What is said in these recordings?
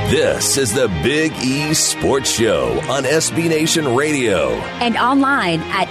This is the Big E Sports Show on SB Nation Radio. And online at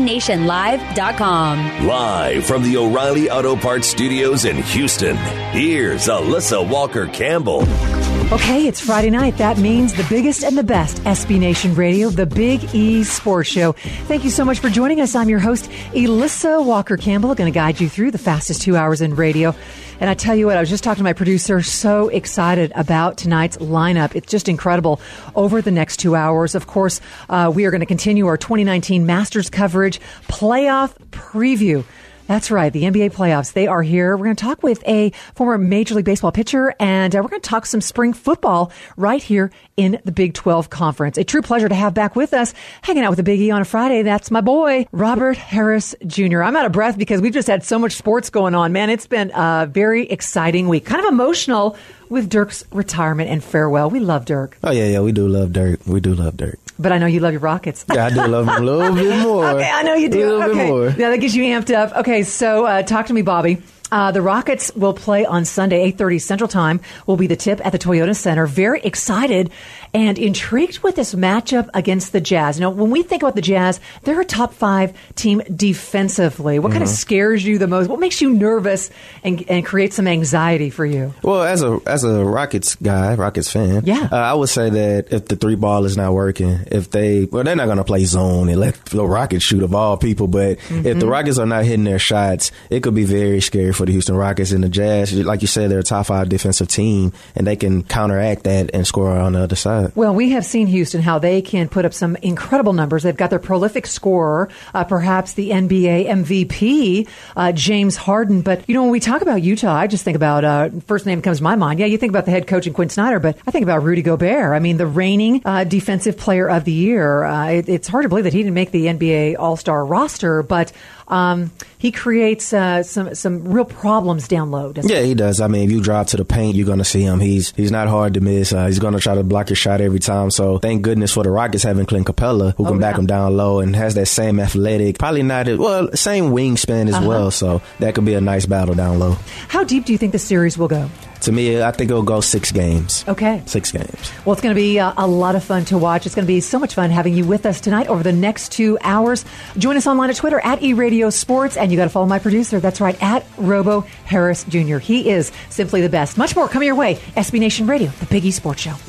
SBNationLive.com. Live from the O'Reilly Auto Parts Studios in Houston, here's Alyssa Walker-Campbell. Okay, it's Friday night. That means the biggest and the best SB Nation Radio, the Big E Sports Show. Thank you so much for joining us. I'm your host, Alyssa Walker-Campbell, going to guide you through the fastest 2 hours in radio. And I tell you what, I was just talking to my producer, so excited about tonight's lineup. It's just incredible over the next 2 hours. Of course, we are going to continue our 2019 Masters coverage playoff preview. That's right. The NBA playoffs, they are here. We're going to talk with a former Major League Baseball pitcher, and we're going to talk some spring football right here in the Big 12 Conference. A true pleasure to have back with us, hanging out with the Big E on a Friday. That's my boy, Robert Harris Jr. I'm out of breath because we've just had so much sports going on. Man, it's been a very exciting week. Kind of emotional with Dirk's retirement and farewell. We love Dirk. Oh, yeah, we do love Dirk. We do love Dirk. But I know you love your Rockets. Yeah, I do love them a little bit more. Okay, I know you do. A little bit more. Yeah, that gets you amped up. Okay, so talk to me, Bobby. The Rockets will play on Sunday, 8:30 Central Time, will be the tip at the Toyota Center. Very excited and intrigued with this matchup against the Jazz. Now, when we think about the Jazz, they're a top 5 team defensively. What kind of scares you the most? What makes you nervous and create some anxiety for you? Well, as a Rockets guy, Rockets fan, I would say that if the 3 ball is not working, they're not going to play zone and let the Rockets shoot of all people. But if the Rockets are not hitting their shots, it could be very scary for the Houston Rockets. And the Jazz, like you said, they're a top 5 defensive team, and they can counteract that and score on the other side. Well, we have seen Houston, how they can put up some incredible numbers. They've got their prolific scorer, perhaps the NBA MVP, James Harden. But, you know, when we talk about Utah, I just think about, first name comes to my mind. Yeah, you think about the head coach and Quinn Snyder, but I think about Rudy Gobert. I mean, the reigning defensive player of the year. It's hard to believe that he didn't make the NBA All-Star roster, but he creates some real problems down low. Yeah, he does. I mean, if you drive to the paint, you're going to see him. He's not hard to miss. He's going to try to block your shot every time. So thank goodness for the Rockets having Clint Capella, who can back him down low and has that same athletic, probably not same wingspan as well. So that could be a nice battle down low. How deep do you think the series will go? To me, I think it'll go 6 games. Okay. 6 games. Well, it's going to be a lot of fun to watch. It's going to be so much fun having you with us tonight over the next 2 hours. Join us online at Twitter at eRadioSports, and you got to follow my producer. That's right, at Robo Harris Jr. He is simply the best. Much more coming your way. SB Nation Radio, the Big E Sports Show.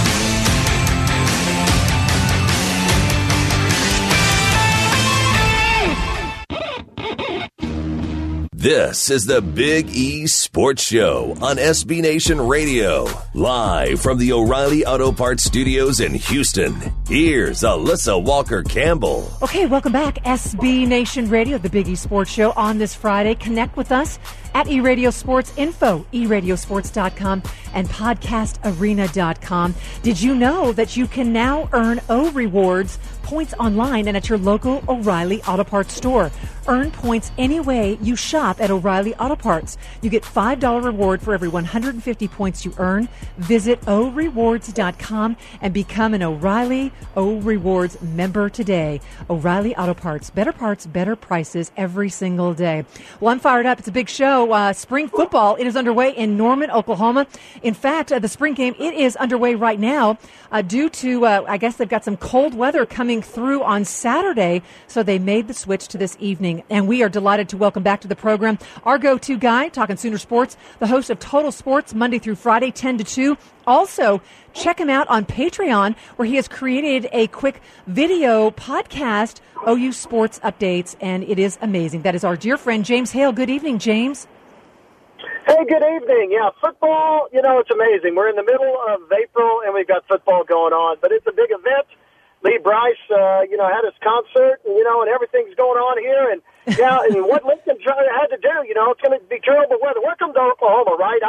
This is the Big E Sports Show on SB Nation Radio. Live from the O'Reilly Auto Parts Studios in Houston, here's Alyssa Walker-Campbell. Okay, welcome back. SB Nation Radio, the Big E Sports Show on this Friday. Connect with us at eRadio Sports Info, eRadioSports.com, and PodcastArena.com. Did you know that you can now earn O Rewards points online and at your local O'Reilly Auto Parts store? Earn points any way you shop at O'Reilly Auto Parts. You get $5 reward for every 150 points you earn. Visit ORewards.com and become an O'Reilly O Rewards member today. O'Reilly Auto Parts. Better parts, better prices every single day. Well, I'm fired up. It's a big show. Spring football, it is underway in Norman, Oklahoma. In fact, the spring game, it is underway right now due to, I guess they've got some cold weather coming through on Saturday, so they made the switch to this evening. And we are delighted to welcome back to the program our go-to guy, talking Sooner Sports, the host of Total Sports, Monday through Friday, 10 to 2. Also, check him out on Patreon, where he has created a quick video podcast, OU Sports Updates, and it is amazing. That is our dear friend, James Hale. Good evening, James. Hey, good evening. Yeah, football, it's amazing. We're in the middle of April, and we've got football going on, but it's a big event. Lee Bryce, had his concert, and everything's going on here, and what Lincoln had to do, it's going to be terrible weather. Welcome to Oklahoma, right?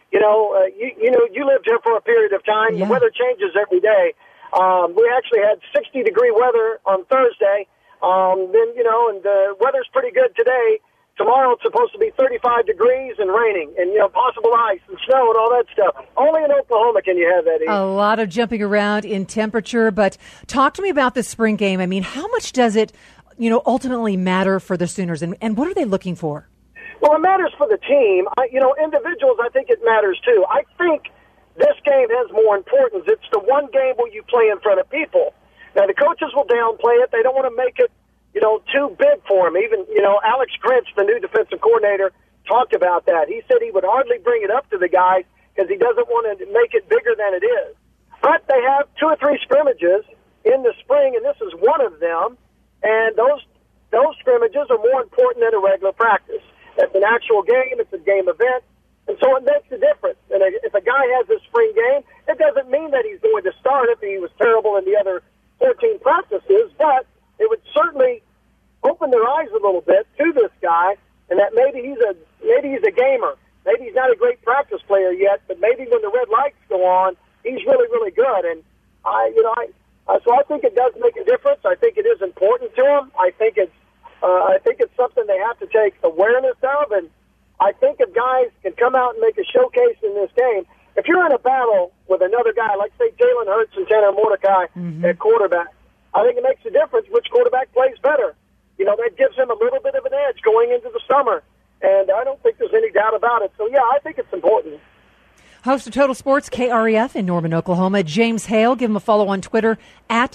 You lived here for a period of time. Yeah. The weather changes every day. We actually had 60-degree weather on Thursday. And the weather's pretty good today. Tomorrow it's supposed to be 35 degrees and raining and, possible ice and snow and all that stuff. Only in Oklahoma can you have that. A lot of jumping around in temperature. But talk to me about this spring game. I mean, how much does it, ultimately matter for the Sooners? And what are they looking for? Well, it matters for the team. Individuals, I think it matters too. I think this game has more importance. It's the one game where you play in front of people. Now, the coaches will downplay it. They don't want to make it, too big for them. Even, Alex Grinch, the new defensive coordinator, talked about that. He said he would hardly bring it up to the guys because he doesn't want to make it bigger than it is. But they have 2 or 3 scrimmages in the spring, and this is one of them. And those scrimmages are more important than a regular practice. It's an actual game. It's a game event. And so it makes a difference. And if a guy has a spring game, it doesn't mean that he's going to start if he was terrible in the other 14 practices, but it would certainly open their eyes a little bit to this guy, and that maybe he's a gamer. Maybe he's not a great practice player yet, but maybe when the red lights go on, he's really, really good. And so I think it does make a difference. I think it is important to him. I think it's something they have to take awareness of, and I think if guys can come out and make a showcase in this game, if you're in a battle with another guy, like, say, Jalen Hurts and Tanner Mordecai at quarterback, I think it makes a difference which quarterback plays better. That gives him a little bit of an edge going into the summer, and I don't think there's any doubt about it. So, yeah, I think it's important. Host of Total Sports, KREF in Norman, Oklahoma, James Hale. Give him a follow on Twitter, at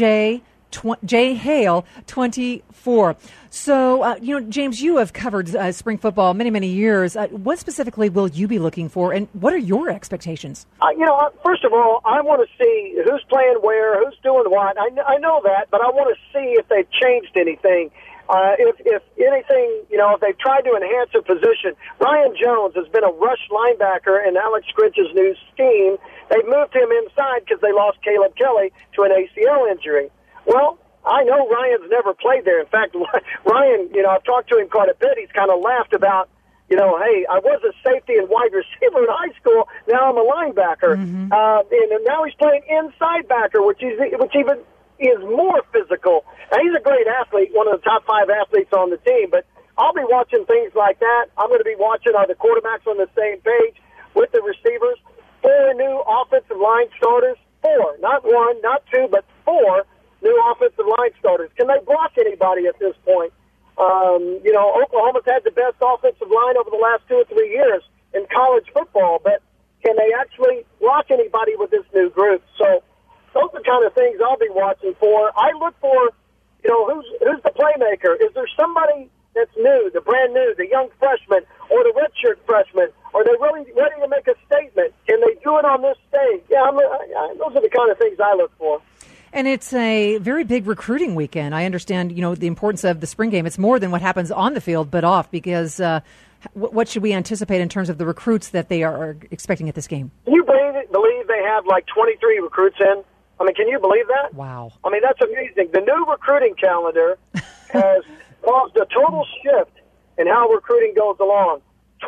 JHale24. So, James, you have covered spring football many, many years. What specifically will you be looking for, and what are your expectations? First of all, I want to see who's playing where, who's doing what. I know that, but I want to see if they've changed anything. If anything, if they've tried to enhance a position. Ryan Jones has been a rush linebacker in Alex Grinch's new scheme. They've moved him inside because they lost Caleb Kelly to an ACL injury. Well, I know Ryan's never played there. In fact, Ryan, I've talked to him quite a bit. He's kind of laughed about, hey, I was a safety and wide receiver in high school. Now I'm a linebacker. And now he's playing inside backer, which even is more physical. Now, he's a great athlete, one of the top 5 athletes on the team, but I'll be watching things like that. I'm going to be watching, are the quarterbacks on the same page with the receivers? 4 new offensive line starters. 4, not 1, not 2, but 4 new offensive line starters. Can they block anybody at this point? Oklahoma's had the best offensive line over the last 2 or 3 years in college football, but can they actually block anybody with this new group? So those are the kind of things I'll be watching for. I look for, who's the playmaker? Is there somebody that's new, the brand new, the young freshman, or the redshirt freshman? Are they really ready to make a statement? Can they do it on this stage? Yeah, those are the kind of things I look for. And it's a very big recruiting weekend. I understand, the importance of the spring game. It's more than what happens on the field, but off, because what should we anticipate in terms of the recruits that they are expecting at this game? Can you believe they have like 23 recruits in? I mean, can you believe that? Wow. I mean, that's amazing. The new recruiting calendar has caused a total shift in how recruiting goes along.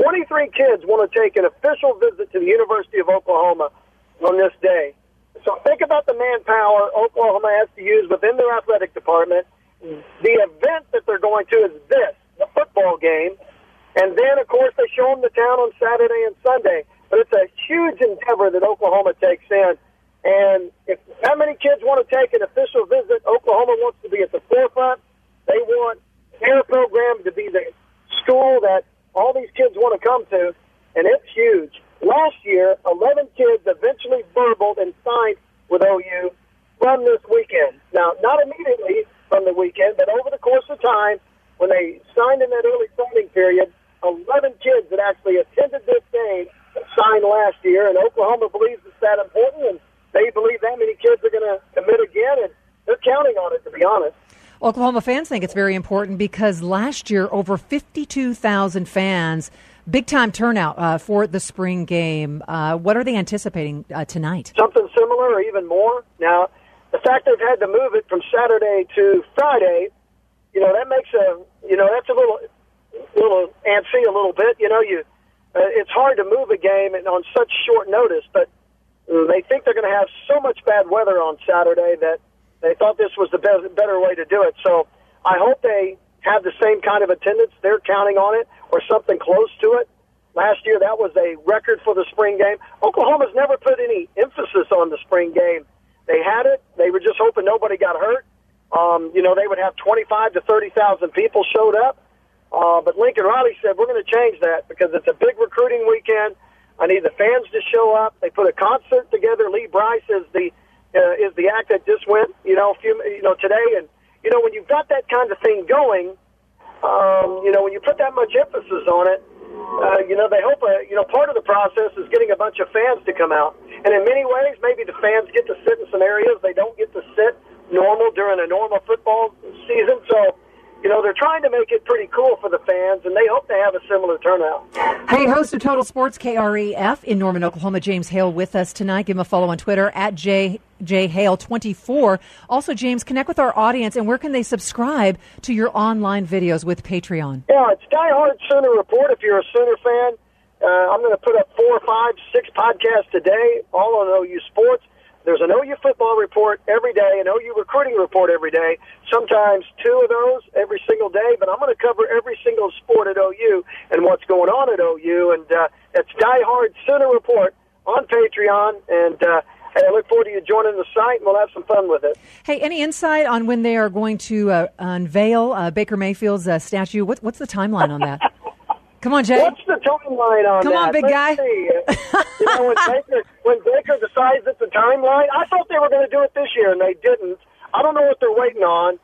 23 kids want to take an official visit to the University of Oklahoma on this day. So think about the manpower Oklahoma has to use within their athletic department. The event that they're going to is this, the football game. And then, of course, they show them the town on Saturday and Sunday. But it's a huge endeavor that Oklahoma takes in. And if that many kids want to take an official visit, Oklahoma wants to be at the forefront. They want their program to be the school that all these kids want to come to, and it's huge. Last year, 11 kids eventually burbled and signed with OU from this weekend. Now, not immediately from the weekend, but over the course of time, when they signed in that early signing period, 11 kids that actually attended this game signed last year, and Oklahoma believes it's that important, and they believe that many kids are going to commit again, and they're counting on it, to be honest. Oklahoma fans think it's very important because last year, over 52,000 fans, big-time turnout for the spring game. What are they anticipating tonight? Something similar or even more. Now, the fact they've had to move it from Saturday to Friday, that makes that's a little antsy a little bit. It's hard to move a game on such short notice, but they think they're going to have so much bad weather on Saturday that they thought this was the better way to do it. So I hope they have the same kind of attendance. They're counting on it or something close to it. Last year, that was a record for the spring game. Oklahoma's never put any emphasis on the spring game. They had it. They were just hoping nobody got hurt. They would have 25 to 30,000 people showed up. But Lincoln Riley said, we're going to change that because it's a big recruiting weekend. I need the fans to show up. They put a concert together. Lee Brice is the act that just went, today. And, when you've got that kind of thing going, when you put that much emphasis on it, they hope, part of the process is getting a bunch of fans to come out. And in many ways, maybe the fans get to sit in some areas they don't get to sit normal during a normal football season. So, they're trying to make it pretty cool for the fans, and they hope to have a similar turnout. Hey, host of Total Sports KREF in Norman, Oklahoma, James Hale with us tonight. Give him a follow on Twitter at JHale24. Also, James, connect with our audience, and where can they subscribe to your online videos with Patreon? Yeah, it's Die Hard Sooner Report if you're a Sooner fan. I'm going to put up 4, 5, 6 podcasts a day, all on OU sports. There's an OU football report every day, an OU recruiting report every day, sometimes 2 of those every single day, but I'm going to cover every single sport at OU and what's going on at OU, and it's Die Hard Sooner Report on Patreon, and I look forward to you joining the site, and we'll have some fun with it. Hey, any insight on when they are going to unveil Baker Mayfield's statue? What's the timeline on that? Come on, Jay. What's the timeline on that? Come on, big guy. When Baker decides it's a timeline, I thought they were going to do it this year, and they didn't. I don't know what they're waiting on.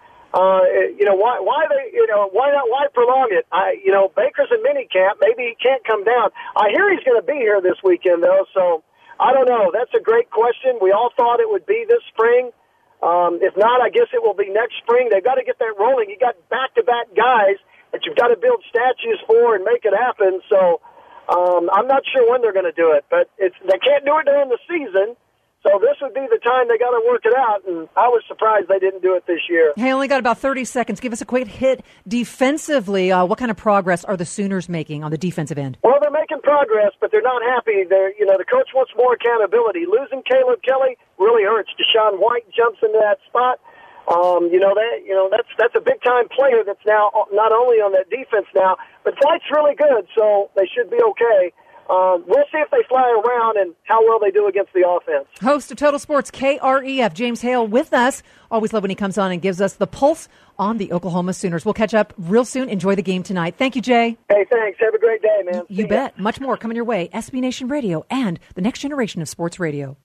Why prolong it? Baker's in minicamp. Maybe he can't come down. I hear he's going to be here this weekend, though, so I don't know. That's a great question. We all thought it would be this spring. If not, I guess it will be next spring. They've got to get that rolling. You got back-to-back guys that you've got to build statues for and make it happen. So I'm not sure when they're going to do it, but they can't do it during the season. So this would be the time they got to work it out, and I was surprised they didn't do it this year. Hey, only got about 30 seconds. Give us a quick hit defensively. What kind of progress are the Sooners making on the defensive end? Well, they're making progress, but they're not happy. The coach wants more accountability. Losing Caleb Kelly really hurts. Deshaun White jumps into that spot. That's a big time player that's now not only on that defense now, but White's really good, so they should be okay. We'll see if they fly around and how well they do against the offense. Host of Total Sports KREF, James Hale, with us. Always love when he comes on and gives us the pulse on the Oklahoma Sooners. We'll catch up real soon. Enjoy the game tonight. Thank you, Jay. Hey, thanks. Have a great day, man. You bet. Much more coming your way. SB Nation Radio and the next generation of sports radio.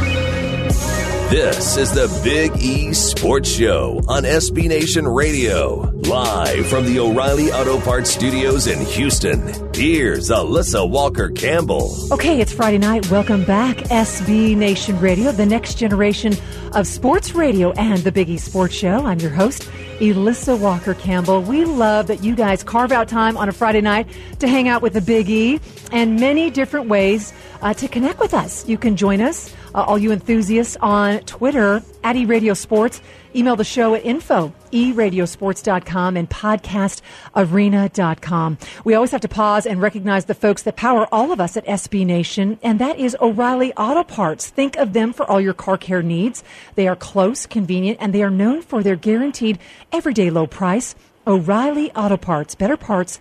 This is the Big E Sports Show on SB Nation Radio. Live from the O'Reilly Auto Parts Studios in Houston. Here's Alyssa Walker-Campbell. Okay, it's Friday night. Welcome back, SB Nation Radio, the next generation of sports radio and the Big E Sports Show. I'm your host, Alyssa Walker-Campbell. We love that you guys carve out time on a Friday night to hang out with the Big E and many different ways to connect with us. You can join us, all you enthusiasts, on Twitter at eRadio Sports. Email the show at info@eradiosports.com and podcastarena.com. We always have to pause and recognize the folks that power all of us at SB Nation, and that is O'Reilly Auto Parts. Think of them for all your car care needs. They are close, convenient, and they are known for their guaranteed everyday low price. O'Reilly Auto Parts, better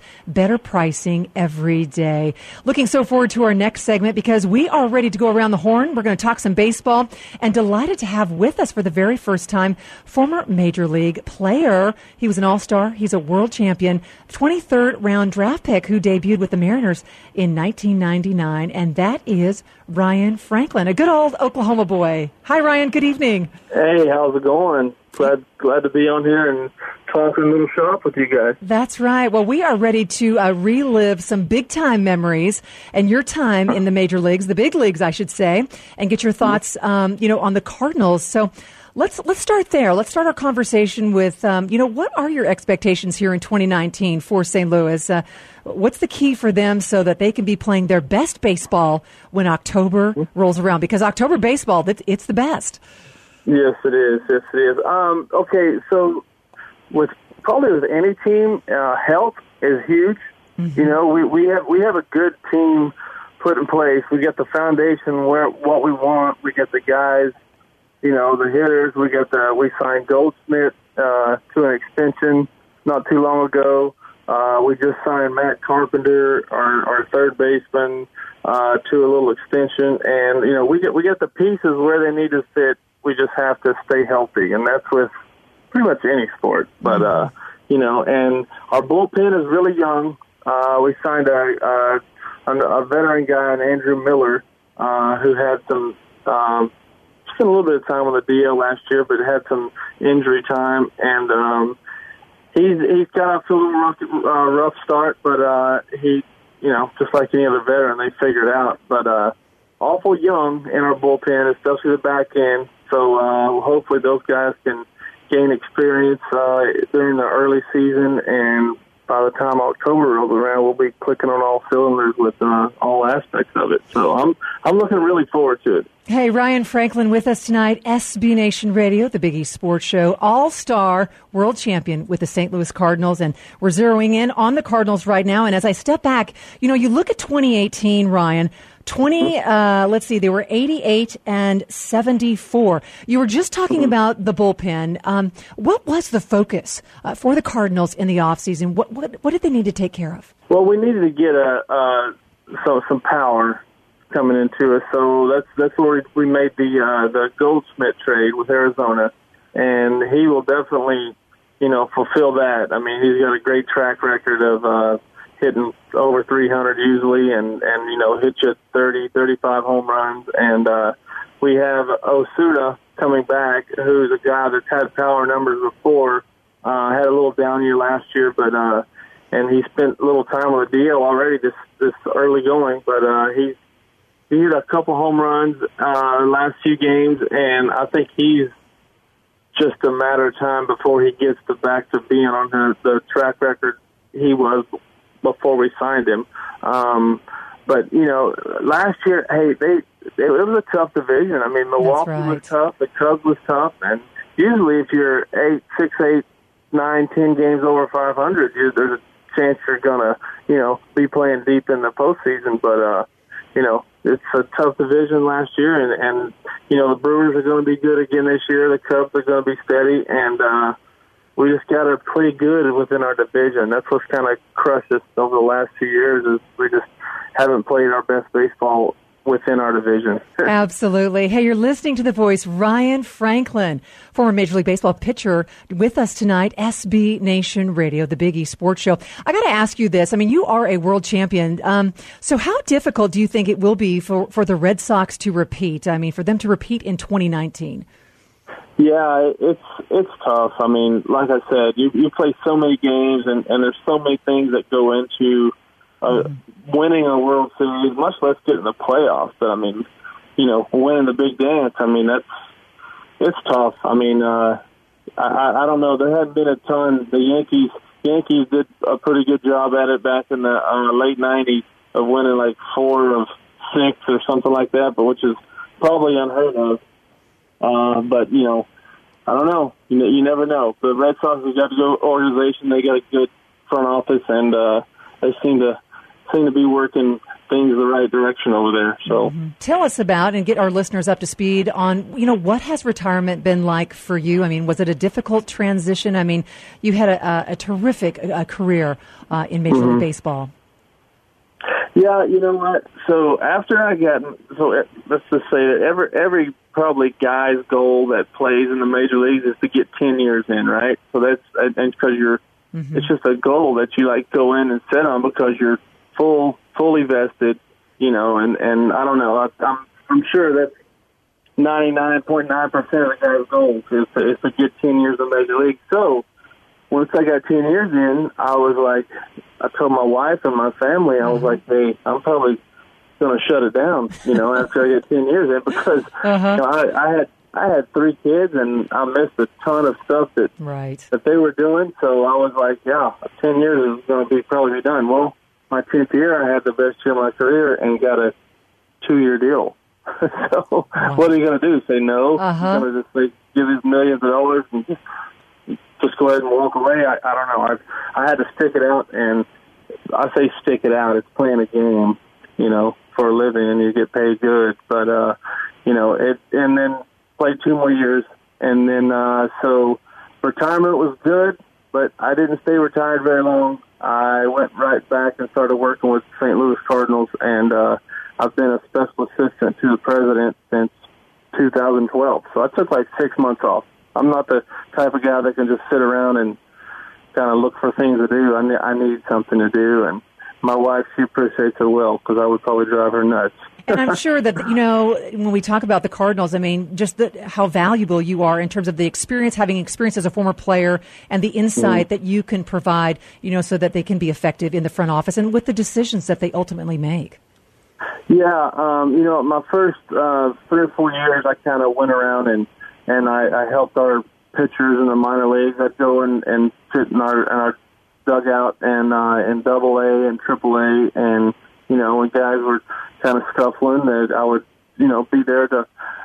pricing every day. Looking so forward to our next segment because we are ready to go around the horn. We're going to talk some baseball, and delighted to have with us for the very first time former Major League player. He was an All-Star. He's a world champion, 23rd round draft pick who debuted with the Mariners in 1999, and that is Ryan Franklin, a good old Oklahoma boy. Hi, Ryan. Good evening. Hey, how's it going? Glad to be on here and talking a little shop with you guys. That's right. Well, we are ready to relive some big-time memories and your time in the major leagues, the big leagues, I should say, and get your thoughts, on the Cardinals. So let's start there. Let's start our conversation with, what are your expectations here in 2019 for St. Louis? What's the key for them so that they can be playing their best baseball when October rolls around? Because October baseball, it's the best. Yes, it is. Yes, it is. Okay, so with any team, health is huge. Mm-hmm. We have a good team put in place. We got the foundation what we want. We got the guys, the hitters. We signed Goldsmith to an extension not too long ago. We just signed Matt Carpenter, our third baseman, to a little extension, and we get the pieces where they need to fit. We just have to stay healthy, and that's with pretty much any sport. But, and our bullpen is really young. We signed a a veteran guy, Andrew Miller, who had some spent a little bit of time on the DL last year, but had some injury time, and he's got off to a little rough start, but he, just like any other veteran, they figured it out. But awful young in our bullpen, especially the back end. So hopefully those guys can gain experience during the early season, and by the time October rolls around, we'll be clicking on all cylinders with all aspects of it. So I'm looking really forward to it. Hey, Ryan Franklin with us tonight, SB Nation Radio, the Big East Sports Show, all-star world champion with the St. Louis Cardinals, and we're zeroing in on the Cardinals right now. And as I step back, you look at 2018, Ryan, they were 88 and 74. You were just talking about the bullpen. What was the focus for the Cardinals in the offseason? What did they need to take care of? Well, we needed to get some power coming into us, so that's where we made the Goldschmidt trade with Arizona, and he will definitely fulfill that. I mean, he's got a great track record of hitting over 300 usually, and hit you 30, 35 home runs. And we have Osuna coming back, who's a guy that's had power numbers before. Had a little down year last year, but and he spent a little time with the DL already this early going. But he hit a couple home runs last few games, and I think he's just a matter of time before he gets back to being on the track record he was before we signed him. But last year, hey, it was a tough division. I mean, Milwaukee was tough, the Cubs was tough, and usually if you're 6, 8, 9, 10 games over 500, there's a chance you're gonna be playing deep in the postseason. But it's a tough division last year, and the Brewers are going to be good again this year. The Cubs are going to be steady, and we just got to play good within our division. That's what's kind of crushed us over the last 2 years, is we just haven't played our best baseball within our division. Absolutely. Hey, you're listening to the voice, Ryan Franklin, former Major League Baseball pitcher, with us tonight, SB Nation Radio, the Big East Sports Show. I got to ask you this. I mean, you are a world champion. So how difficult do you think it will be for the Red Sox to repeat? I mean, for them to repeat in 2019? Yeah, it's tough. I mean, like I said, you play so many games, and there's so many things that go into winning a World Series, much less getting the playoffs. But I mean, winning the big dance. I mean, it's tough. I mean, I don't know. There hadn't been a ton. The Yankees did a pretty good job at it back in the late '90s of winning like 4 of 6 or something like that, but which is probably unheard of. But I don't know. You never know. The Red Sox have got a good organization. They got a good front office, and they seem to be working things the right direction over there. So tell us about, and get our listeners up to speed on, what has retirement been like for you? I mean, was it a difficult transition? I mean, you had a terrific career in Major League Baseball. Yeah, you know what? So after let's just say that every probably guy's goal that plays in the major leagues is to get 10 years in, right? So that's, and because it's just a goal that you go in and set on because you're fully vested, and I don't know. I'm sure that's 99.9% of the guy's goals is to get 10 years in the major league. So once I got 10 years in, I told my wife and my family, I was like, hey, I'm probably going to shut it down, after I get 10 years in, because I had 3 kids and I missed a ton of stuff that they were doing. So I was like, 10 years is going to probably be done. Well, my 10th year, I had the best year of my career and got a 2-year deal. So what are you going to do? Say no? You're going to just give these millions of dollars and just go ahead and walk away? I don't know. I had to stick it out, and I say stick it out. It's playing a game, for a living, and you get paid good. But, and then played 2 more years. And then, so retirement was good, but I didn't stay retired very long. I went right back and started working with St. Louis Cardinals, and I've been a special assistant to the president since 2012. So I took 6 months off. I'm not the type of guy that can just sit around and kind of look for things to do. I need something to do, and my wife, she appreciates it well, because I would probably drive her nuts. And I'm sure that, when we talk about the Cardinals, I mean, just how valuable you are in terms of the experience, having experience as a former player, and the insight that you can provide, so that they can be effective in the front office and with the decisions that they ultimately make. Yeah, my first 3 or 4 years, I kind of went around and I helped our pitchers in the minor leagues. I'd go and sit in our dugout and in AA and AAA, and when guys were kind of scuffling, that I would be there to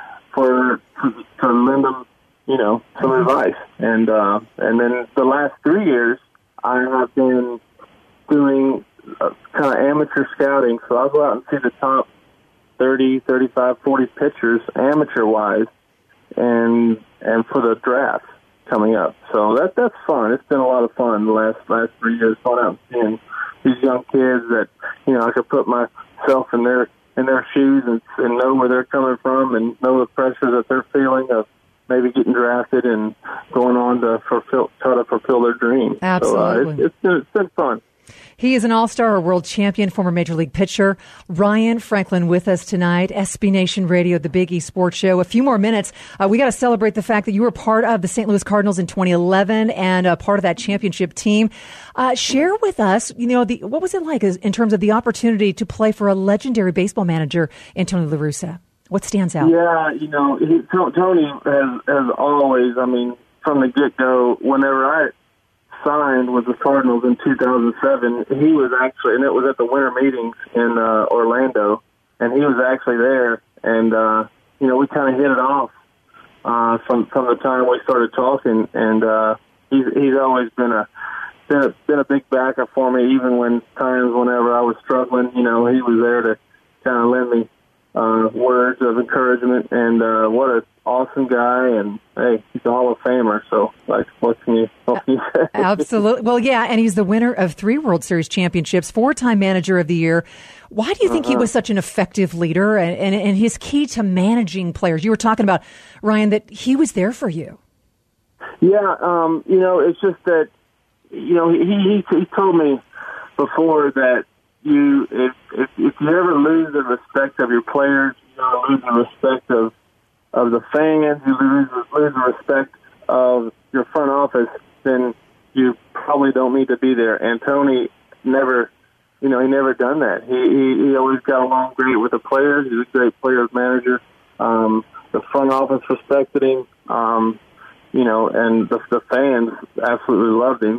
lend them some advice. And then the last 3 years, I have been doing kind of amateur scouting. So I'll go out and see the top 30, 35, 40 pitchers amateur-wise, and for the draft coming up. So that's fun. It's been a lot of fun the last 3 years, going out and seeing these young kids that I could put myself in their shoes and know where they're coming from and know the pressure that they're feeling of maybe getting drafted and going on to try to fulfill their dreams. Absolutely. So it's been fun. He is an all-star, a world champion, former Major League pitcher. Ryan Franklin with us tonight, SB Nation Radio, the Big E Sports Show. A few more minutes. We got to celebrate the fact that you were part of the St. Louis Cardinals in 2011 and a part of that championship team. Share with us, what was it like in terms of the opportunity to play for a legendary baseball manager in Tony La Russa? What stands out? Yeah, Tony has always, from the get-go, whenever I signed with the Cardinals in 2007, he was actually, and it was at the winter meetings in Orlando, and he was actually there, and we kind of hit it off from the time we started talking, and he's always been a big backer for me, even whenever I was struggling. He was there to kind of lend me words of encouragement, and what an awesome guy, and hey, he's a Hall of Famer, so what can you say? Absolutely. Well, yeah, and he's the winner of 3 World Series championships, 4-time Manager of the Year. Why do you think he was such an effective leader and his key to managing players? You were talking about, Ryan, that he was there for you. Yeah, it's just that, he told me before that if you ever lose the respect of your players, you lose the respect of the fans, you lose the respect of your front office, then you probably don't need to be there. And Tony never done that. He always got along great with the players. He was a great players manager. The front office respected him, and the fans absolutely loved him.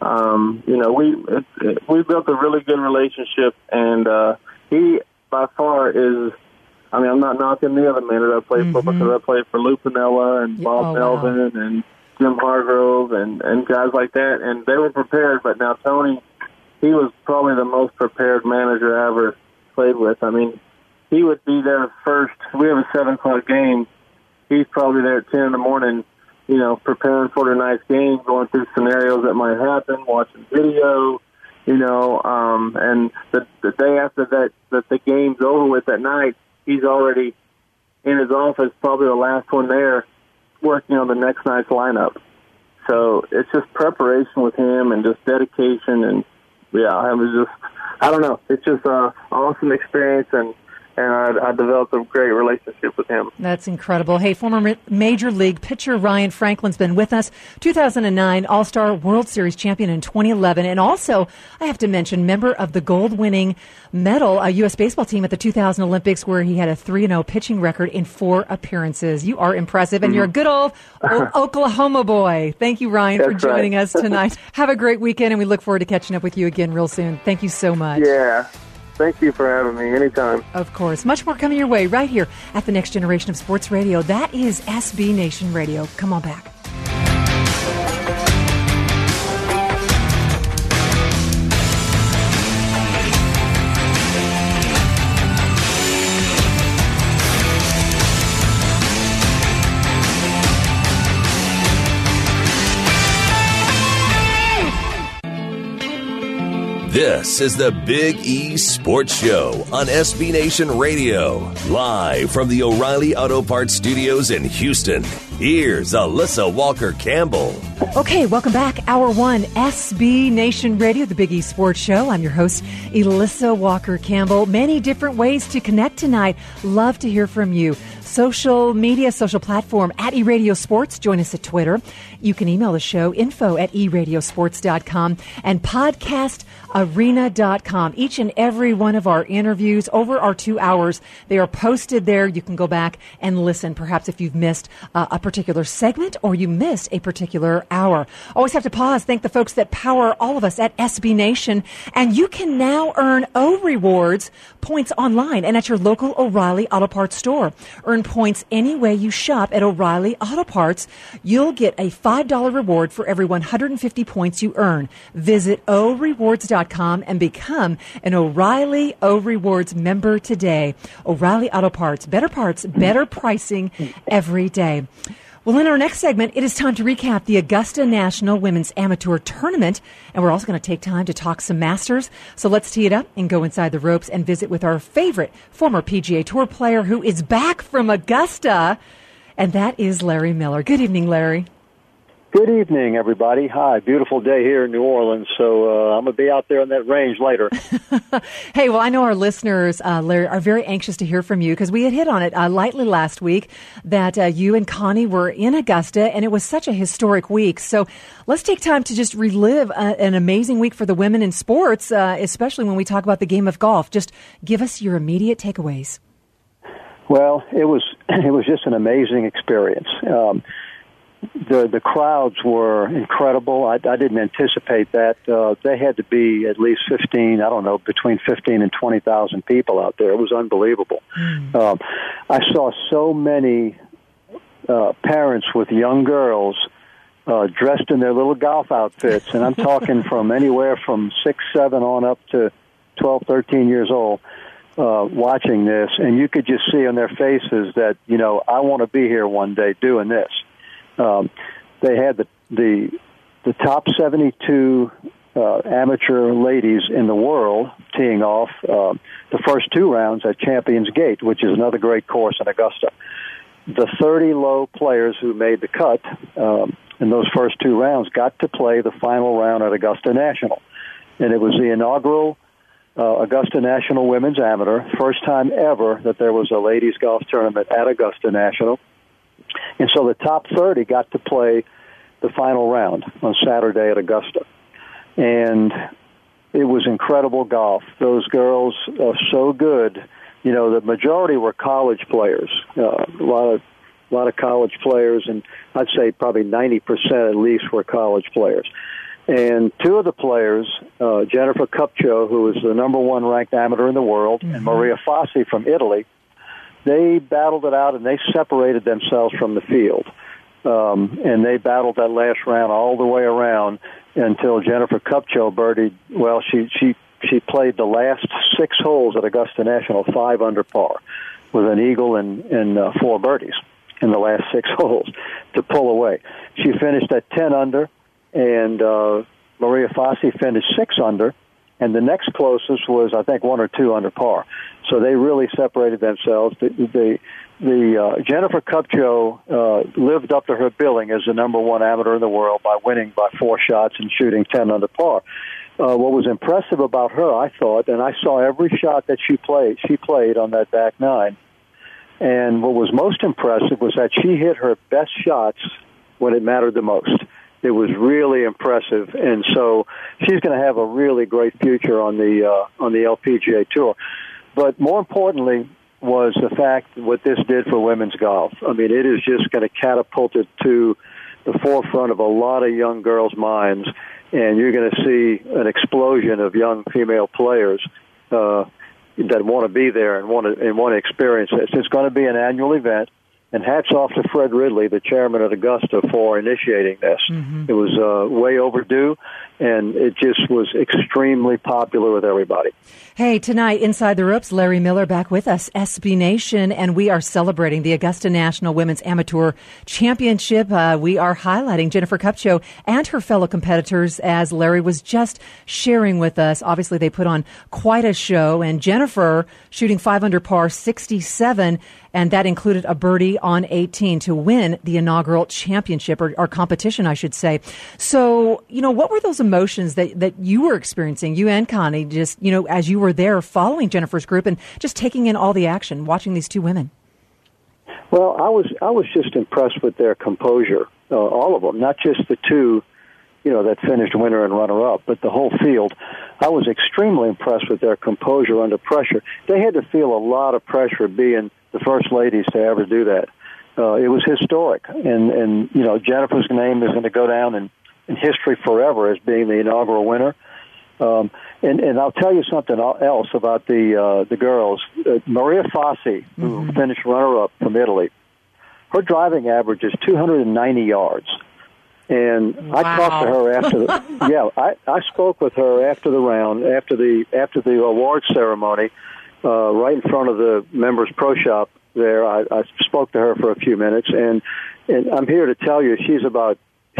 We built a really good relationship, and he by far is. I'm not knocking the other men that I played for, because I played for Lou Piniella and Bob Melvin and Jim Hargrove and guys like that, and they were prepared. But now Tony, he was probably the most prepared manager I ever played with. He would be there first. We have a 7:00 game. He's probably there at 10 in the morning, preparing for the night's game, going through scenarios that might happen, watching video, and the day after that the game's over with at night, he's already in his office, probably the last one there, working on the next night's lineup. So it's just preparation with him and just dedication, and I don't know. It's just an awesome experience, and I developed a great relationship with him. That's incredible. Hey, former Major League pitcher Ryan Franklin's been with us. 2009 All-Star World Series champion in 2011. And also, I have to mention, member of the gold-winning medal U.S. baseball team at the 2000 Olympics, where he had a 3-0 pitching record in 4 appearances. You are impressive, and you're a good old Oklahoma boy. Thank you, Ryan, for joining us tonight. Have a great weekend, and we look forward to catching up with you again real soon. Thank you so much. Yeah. Thank you for having me anytime. Of course. Much more coming your way right here at the Next Generation of Sports Radio. That is SB Nation Radio. Come on back. This is the Big E Sports Show on SB Nation Radio. Live from the O'Reilly Auto Parts Studios in Houston, here's Alyssa Walker Campbell. Okay, welcome back. Hour 1, SB Nation Radio, the Big E Sports Show. I'm your host, Alyssa Walker-Campbell. Many different ways to connect tonight. Love to hear from you. Social media, social platform at eRadio Sports. Join us at Twitter. You can email the show, info@eradiosports.com, and podcastarena.com. Each and every one of our interviews over our 2 hours, they are posted there. You can go back and listen, perhaps if you've missed a particular segment or you missed a particular hour. Always have to pause. Thank the folks that power all of us at SB Nation. And you can now earn O Rewards points online and at your local O'Reilly Auto Parts store. Earn points any way you shop at O'Reilly Auto Parts. You'll get a $5 reward for every 150 points you earn. Visit orewards.com and become an O'Reilly O Rewards member today. O'Reilly Auto Parts, better pricing every day. Well, in our next segment, it is time to recap the Augusta National Women's Amateur Tournament, and we're also going to take time to talk some Masters. So let's tee it up and go inside the ropes and visit with our favorite former PGA Tour player who is back from Augusta, and that is Larry Miller. Good evening, Larry. Good evening, everybody. Hi, beautiful day here in New Orleans, so I'm going to be out there on that range later. Hey, well, I know our listeners, Larry, are very anxious to hear from you because we had hit on it lightly last week that you and Connie were in Augusta, and it was such a historic week. So let's take time to just relive an amazing week for the women in sports, especially when we talk about the game of golf. Just give us your immediate takeaways. Well, it was just an amazing experience. The crowds were incredible. I didn't anticipate that. They had to be at least 15, I don't know, between 15 and 20,000 people out there. It was unbelievable. I saw so many parents with young girls dressed in their little golf outfits, and I'm talking from anywhere from 6, 7 on up to 12, 13 years old. Watching this, and you could just see on their faces that, I want to be here one day doing this. They had the top 72 amateur ladies in the world teeing off the first 2 rounds at Champions Gate, which is another great course in Augusta. The 30 low players who made the cut in those first 2 rounds got to play the final round at Augusta National. And it was the inaugural Augusta National Women's Amateur, first time ever that there was a ladies golf tournament at Augusta National. And so the top 30 got to play the final round on Saturday at Augusta. And it was incredible golf. Those girls are so good. The majority were college players, a lot of college players, and I'd say probably 90% at least were college players. And 2 of the players, Jennifer Kupcho, who is the number 1 ranked amateur in the world, and Maria Fassi from Italy, they battled it out and they separated themselves from the field. And they battled that last round all the way around until Jennifer Kupcho birdied. Well, she played the last 6 holes at Augusta National 5 under par with an eagle and 4 birdies in the last 6 holes to pull away. She finished at 10 under, and Maria Fassi finished 6 under. And the next closest was, I think, 1 or 2 under par. So they really separated themselves. The Jennifer Kupcho lived up to her billing as the number 1 amateur in the world by winning by 4 shots and shooting 10 under par. What was impressive about her, I thought, and I saw every shot that she played on that back 9. And what was most impressive was that she hit her best shots when it mattered the most. It was really impressive, and so she's going to have a really great future on the LPGA Tour. But more importantly was the fact what this did for women's golf. I mean, it is just going to catapult it to the forefront of a lot of young girls' minds, and you're going to see an explosion of young female players that want to be there and want to experience this. It's going to be an annual event. And hats off to Fred Ridley, the chairman of Augusta, for initiating this. It was way overdue, and it just was extremely popular with everybody. Hey, tonight, Inside the Ropes, Larry Miller back with us, SB Nation, and we are celebrating the Augusta National Women's Amateur Championship. We are highlighting Jennifer Kupcho and her fellow competitors, as Larry was just sharing with us. Obviously, they put on quite a show, and Jennifer shooting 5 under par, 67, and that included a birdie on 18 to win the inaugural championship, or competition, I should say. So, what were those emotions that you were experiencing, you and Connie, just, as you were there following Jennifer's group and just taking in all the action, watching these two women? Well, I was just impressed with their composure, all of them, not just the two, that finished winner and runner-up, but the whole field. I was extremely impressed with their composure under pressure. They had to feel a lot of pressure being the first ladies to ever do that. It was historic, and Jennifer's name is going to go down in history forever as being the inaugural winner. And I'll tell you something else about the girls. Maria Fassi, who finished runner-up from Italy, her driving average is 290 yards. And wow. I talked to her after I spoke with her after the round, after the award ceremony, right in front of the members' pro shop there. I spoke to her for a few minutes, and I'm here to tell you she's about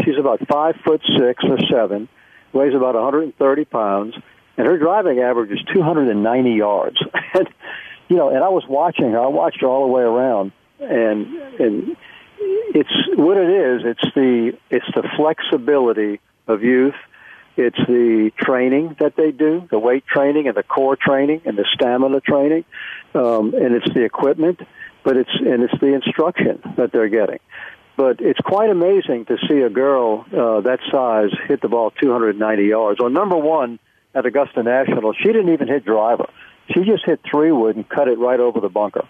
5'6" or 7, weighs about 130 pounds, and her driving average is 290 yards. And I was watching her. I watched her all the way around, and it's what it is. It's the flexibility of youth. It's the training that they do, the weight training and the core training and the stamina training, and it's the equipment, but it's the instruction that they're getting. But it's quite amazing to see a girl that size hit the ball 290 yards. On number one at Augusta National, she didn't even hit driver. She just hit 3-wood and cut it right over the bunker.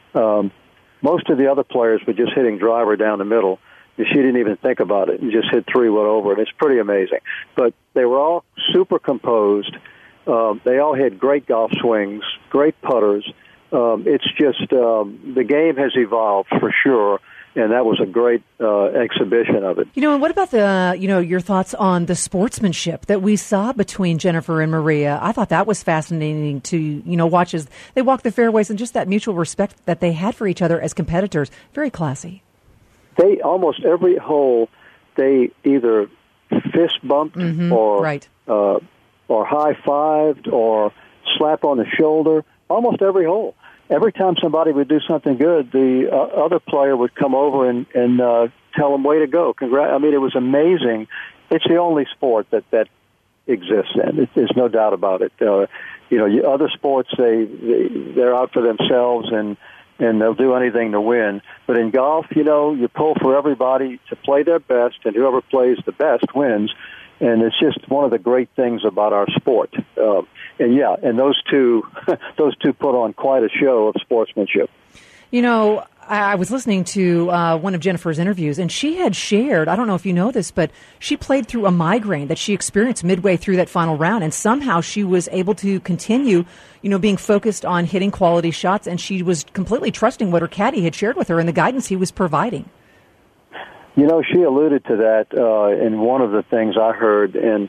Most of the other players were just hitting driver down the middle. She didn't even think about it and just hit 3-wood over it. It's pretty amazing. But they were all super composed. They all had great golf swings, great putters. It's just the game has evolved for sure. And that was a great exhibition of it. And what about your thoughts on the sportsmanship that we saw between Jennifer and Maria? I thought that was fascinating to, watch as they walked the fairways, and just that mutual respect that they had for each other as competitors. Very classy. They, almost every hole, they either fist bumped or high-fived or slap on the shoulder, almost every hole. Every time somebody would do something good, the other player would come over and tell them, way to go. I mean, it was amazing. It's the only sport that exists in. There's no doubt about it. Other sports, they're out for themselves and they'll do anything to win. But in golf, you pull for everybody to play their best, and whoever plays the best wins. And it's just one of the great things about our sport. And those two put on quite a show of sportsmanship. I was listening to one of Jennifer's interviews, and she had shared, I don't know if you know this, but she played through a migraine that she experienced midway through that final round, and somehow she was able to continue, being focused on hitting quality shots, and she was completely trusting what her caddy had shared with her and the guidance he was providing. She alluded to that in one of the things I heard, and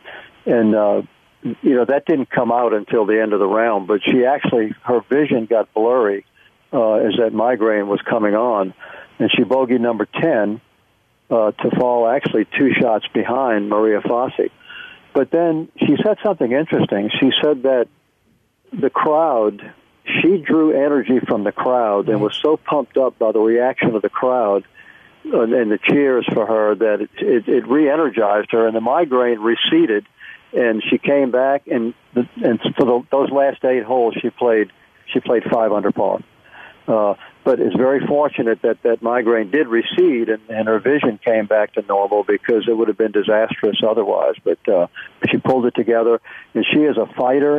that didn't come out until the end of the round, but her vision got blurry as that migraine was coming on, and she bogeyed number 10 to fall actually 2 shots behind Maria Fassi. But then she said something interesting. She said that the crowd, she drew energy from the crowd and was so pumped up by the reaction of the crowd and the cheers for her that it re-energized her, and the migraine receded, and she came back, and for those last 8 holes she played 5 under par. But it's very fortunate that migraine did recede and her vision came back to normal, because it would have been disastrous otherwise. But she pulled it together, and she is a fighter.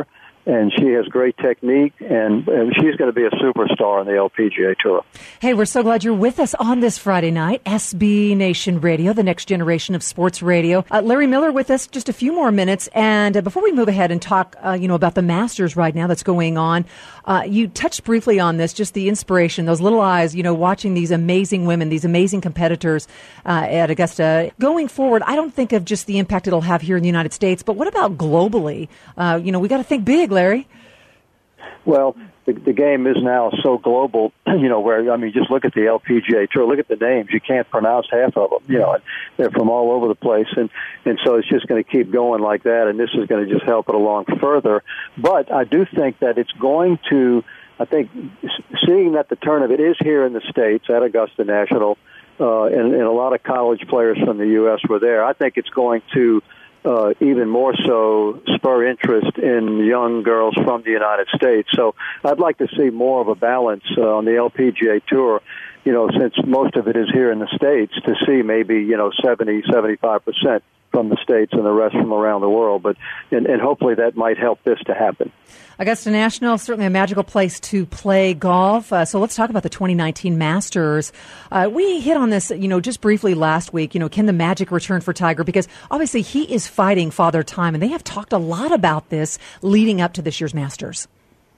and she has great technique, and she's going to be a superstar on the LPGA Tour. Hey, we're so glad you're with us on this Friday night. SB Nation Radio, the next generation of sports radio. Larry Miller with us just a few more minutes, and before we move ahead and talk, about the Masters right now that's going on, you touched briefly on this, just the inspiration, those little eyes, watching these amazing women, these amazing competitors at Augusta. Going forward, I don't think of just the impact it'll have here in the United States, but what about globally? We got to think big, Larry. Well, the game is now so global, where, just look at the LPGA Tour, look at the names. You can't pronounce half of them, and they're from all over the place. And so it's just going to keep going like that, and this is going to just help it along further. But I do think that it's going to, seeing that the tournament is here in the States at Augusta National, and a lot of college players from the U.S. were there, I think it's going to even more so spur interest in young girls from the United States. So I'd like to see more of a balance on the LPGA Tour, since most of it is here in the States, to see maybe, 70-75% from the States and the rest from around the world. But and hopefully that might help this to happen. Augusta National, certainly a magical place to play golf. So let's talk about the 2019 Masters. We hit on this, just briefly last week. Can the magic return for Tiger? Because obviously he is fighting Father Time, and they have talked a lot about this leading up to this year's Masters.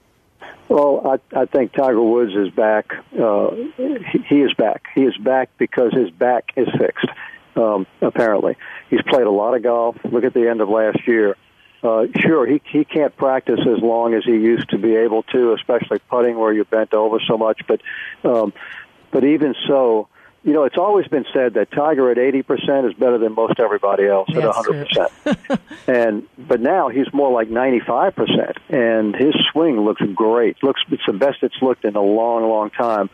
Well, I think Tiger Woods is back. He is back. He is back because his back is fixed, apparently. He's played a lot of golf. Look at the end of last year. Sure, he can't practice as long as he used to be able to, especially putting where you're bent over so much. But even so, it's always been said that Tiger at 80% is better than most everybody else at 100%. But now he's more like 95%, and his swing looks great. It's the best it's looked in a long, long time.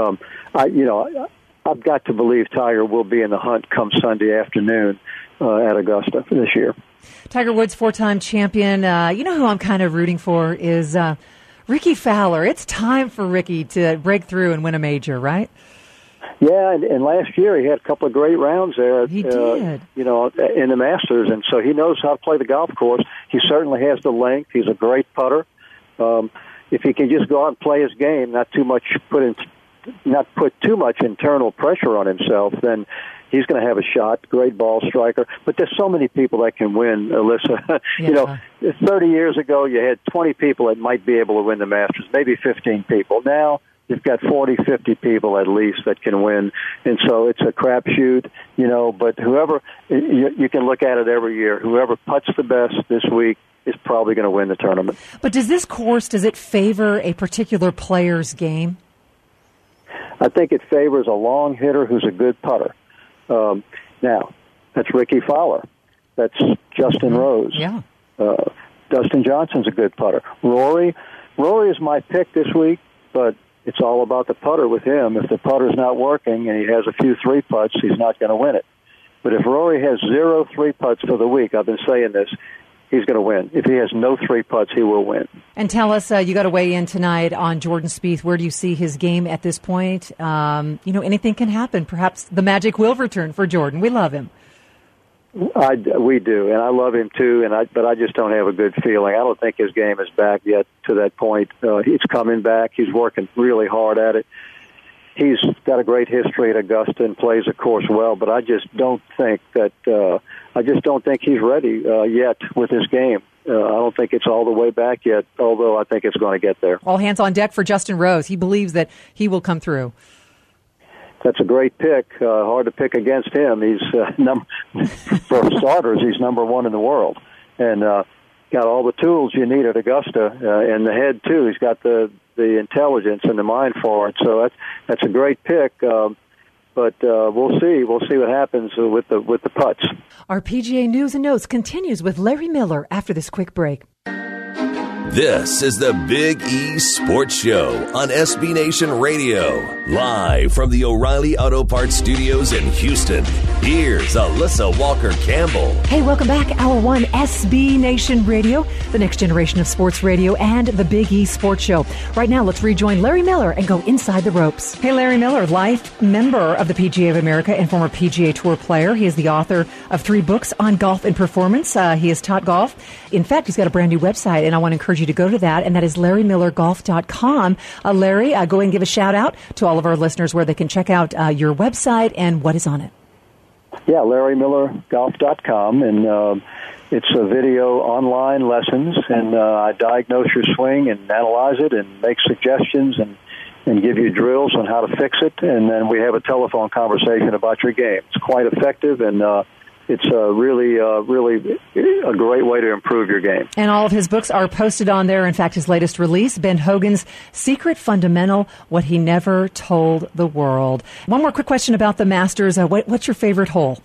I've got to believe Tiger will be in the hunt come Sunday afternoon at Augusta this year. Tiger Woods, four-time champion. Who I'm kind of rooting for is Ricky Fowler. It's time for Ricky to break through and win a major, right? Yeah, and last year he had a couple of great rounds there. He did. In the Masters, and so he knows how to play the golf course. He certainly has the length. He's a great putter. If he can just go out and play his game, not put too much internal pressure on himself, then he's going to have a shot. Great ball striker. But there's so many people that can win, Alyssa. Yeah. 30 years ago, you had 20 people that might be able to win the Masters, maybe 15 people. Now, you've got 40, 50 people at least that can win. And so it's a crapshoot, but whoever, you can look at it every year. Whoever putts the best this week is probably going to win the tournament. But does it favor a particular player's game? I think it favors a long hitter who's a good putter. Now, that's Ricky Fowler. That's Justin Rose. Yeah. Dustin Johnson's a good putter. Rory is my pick this week, but it's all about the putter with him. If the putter's not working and he has a few three putts, he's not going to win it. But if Rory has 0 three putts for the week, I've been saying this, he's going to win. If he has no three putts, he will win. And tell us, you got to weigh in tonight on Jordan Spieth. Where do you see his game at this point? Anything can happen. Perhaps the magic will return for Jordan. We love him. We do, and I love him too. But I just don't have a good feeling. I don't think his game is back yet to that point. It's coming back. He's working really hard at it. He's got a great history at Augusta and plays the course well. But I just don't think he's ready yet with his game. I don't think it's all the way back yet, although I think it's going to get there. All hands on deck for Justin Rose. He believes that he will come through. That's a great pick. Hard to pick against him. He's for starters, he's number one in the world, and got all the tools you need at Augusta, and the head too. He's got the intelligence and the mind for it. So that's a great pick. But we'll see. We'll see what happens with the putts. Our PGA News and Notes continues with Larry Miller after this quick break. This is the Big E Sports Show on SB Nation Radio. Live from the O'Reilly Auto Parts Studios in Houston, here's Alyssa Walker-Campbell. Hey, welcome back. Hour 1, SB Nation Radio, the next generation of sports radio, and the Big E Sports Show. Right now, let's rejoin Larry Miller and go inside the ropes. Hey, Larry Miller, life member of the PGA of America and former PGA Tour player. He is the author of 3 books on golf and performance. He has taught golf. In fact, he's got a brand new website, and I want to encourage you to go to that, and that is LarryMillerGolf.com. Larry, go ahead and give a shout out to all of our listeners where they can check out your website and what is on it. Yeah, LarryMillerGolf.com, and it's a video online lessons, and I diagnose your swing and analyze it and make suggestions and give you drills on how to fix it, and then we have a telephone conversation about your game. It's quite effective, and it's really a great way to improve your game. And all of his books are posted on there. In fact, his latest release, Ben Hogan's Secret Fundamental, What He Never Told the World. One more quick question about the Masters. What's your favorite hole?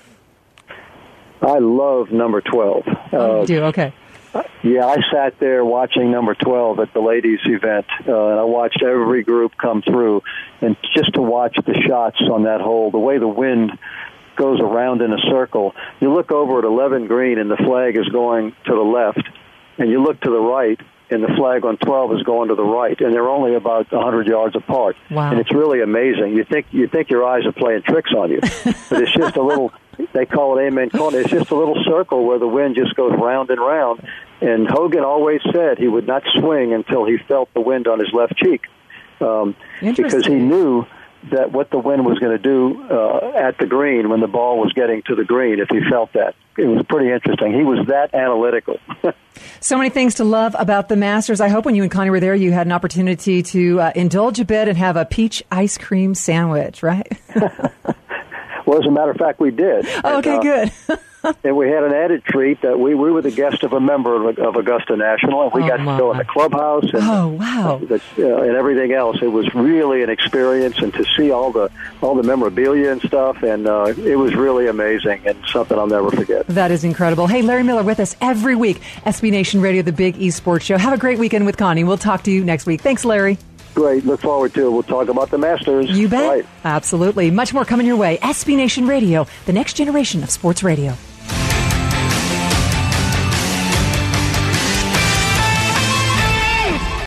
I love number 12. You do? Okay. Yeah, I sat there watching number 12 at the ladies' event, and I watched every group come through, and just to watch the shots on that hole, the way the wind goes around in a circle. You look over at 11 green, and the flag is going to the left, and you look to the right, and the flag on 12 is going to the right, and they're only about 100 yards apart. Wow. And it's really amazing. You think your eyes are playing tricks on you, but it's just a little. They call it Amen Corner. It's just a little circle where the wind just goes round and round. And Hogan always said he would not swing until he felt the wind on his left cheek, because he knew that what the wind was going to do at the green when the ball was getting to the green, if he felt that. It was pretty interesting. He was that analytical. So many things to love about the Masters. I hope when you and Connie were there, you had an opportunity to indulge a bit and have a peach ice cream sandwich, right? Well, as a matter of fact, we did. Okay, good. And we had an added treat that we were the guest of a member of Augusta National, and we got to go in the clubhouse and, and everything else. It was really an experience, and to see all the memorabilia and stuff, and it was really amazing and something I'll never forget. That is incredible. Hey, Larry Miller with us every week, SB Nation Radio, the Big E Sports Show. Have a great weekend with Connie. We'll talk to you next week. Thanks, Larry. Great. Look forward to it. We'll talk about the Masters. You bet. Right. Absolutely. Much more coming your way. SB Nation Radio, the next generation of sports radio.